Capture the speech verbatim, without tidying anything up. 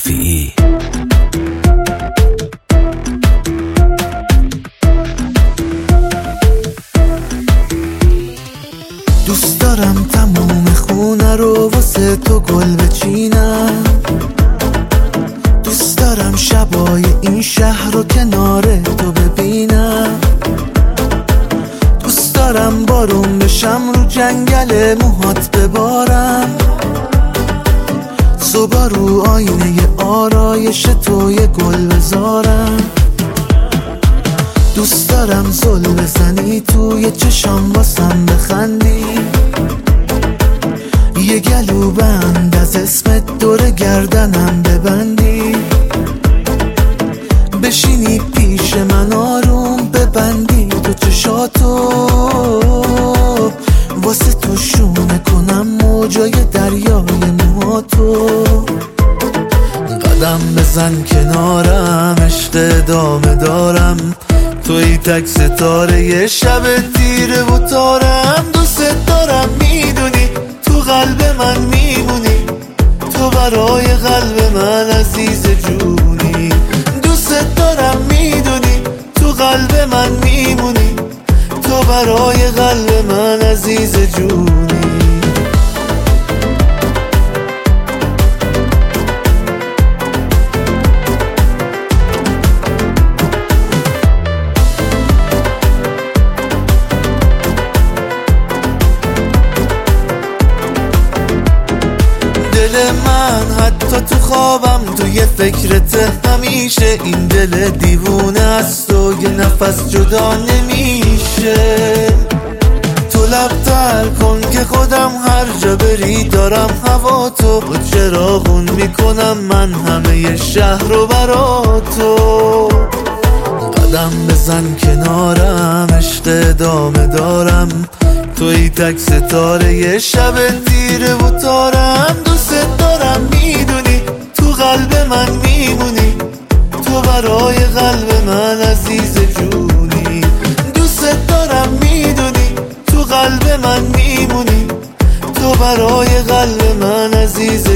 رفیعی. دوست دارم تموم خونه رو واسه تو گل بچینم، دوست دارم شبای این شهر رو کنار تو ببینم، دوست دارم بارون بشم رو جنگل موهات ببارم، صبح رو آینه آرایش تو یه گل بذارم، دوست دارم زل بزنی توی چشام واسم بخندی، یه گلو بند از اسمت دور گردنم ببندی، بشینی پیش من آروم ببندی تو چشاتو، واسه تو شونه کنم موجای دریای موهاتو، قدم بزن کنارم عشق ادامه دارم، توی تک ستاره یه شب تیره و تارم، دوست دارم میدونی تو قلب من میمونی، تو برای قلب من عزیز جونی، دوست دارم میدونی تو قلب من میمونی، تو برای قلب من عزیز جونی. دل من حتی تو خوابم توی فکرت همیشه، این دل دیوونه است و یه نفس جدا نمیشه، تو لبتر کن که خودم هر جا بری دارم هوا تو، چراغون میکنم من همه شهر رو برا تو، قدم بزن کنارم عشق ادامه دارم، توی تک ستاره یه شب تیره و تارم، دوست دارم میدونی تو قلب من میمونی، تو برای قلب من عزیز جونی، دوست دارم میدونی تو قلب من میمونی، تو برای قلب من عزیز